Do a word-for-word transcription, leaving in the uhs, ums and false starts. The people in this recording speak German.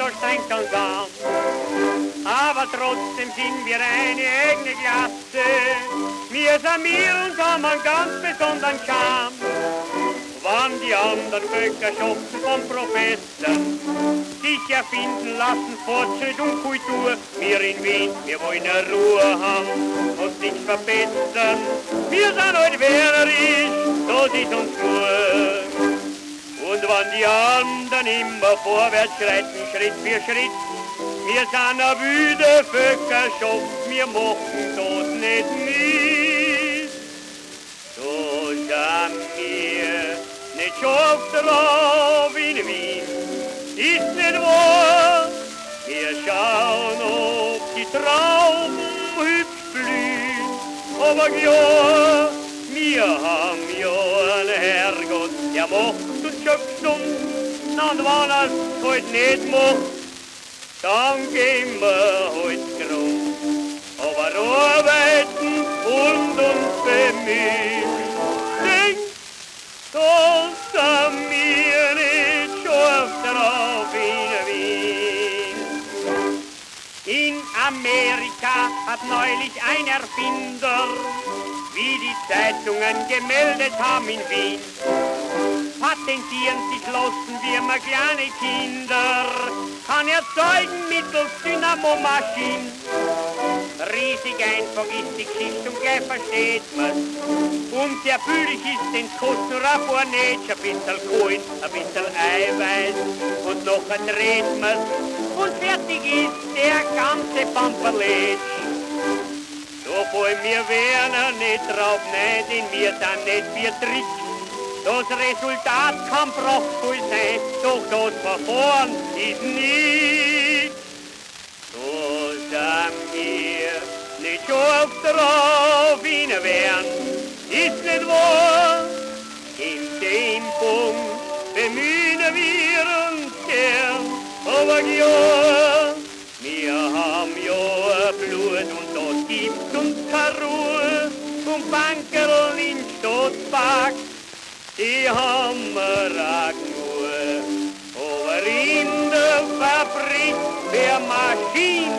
so streng und warm. Aber trotzdem sind wir eine eigene Klasse. Wir sind mir und haben einen ganz besonderen Charme. Wann die anderen Völkerschaften vom Professor sich erfinden lassen, Fortschritt und Kultur, wir in Wien, wir wollen eine Ruhe haben, uns nichts verbessern. Wir sind heute wählerisch, das ist uns gut. Und wenn die anderen immer vorwärts schreiten, Schritt für Schritt, wir sind eine wüde Völkerschaft, wir machen das nicht mit. So sind wir nicht schon oft drauf in Wien, ist nicht wahr. Wir schauen, ob die Trauben hübsch blühen, aber ja, wir haben ja einen Herrgott, der macht uns schöpft uns, und wenn er's halt nicht macht, dann gehen wir halt krumm. Aber arbeiten und uns bemühen, denk, das sind wir nicht scharf drauf in Wien. In Amerika hat neulich ein Erfinder, wie die Zeitungen gemeldet haben in Wien, patentieren sich lassen wir mal kleine Kinder, kann erzeugen mittels Dynamo-Maschinen. Riesig einfach ist die Geschichte und gleich versteht man's. Und sehr billig ist, den's kostet nur ein paar Netsch, ein bisschen Kohl, ein bisschen Eiweiß und noch ein dreht man's. Und fertig ist der ganze Pamperletsch. Da fallen wir Werner nicht drauf, nein, denn wir sind nicht für Trick. Das Resultat kann prachtvoll sein, doch das Verfahren ist nicht. So sind wir nicht schon oft drauf in Wern, ist nicht wahr. In dem Punkt bemühen wir uns gern, aber ja, wir haben ja Blut und das gibt uns keine Ruhe. Und Bankerl in Stadtpark, die haben wir auch nur, aber in der Fabrik, wer Maschinen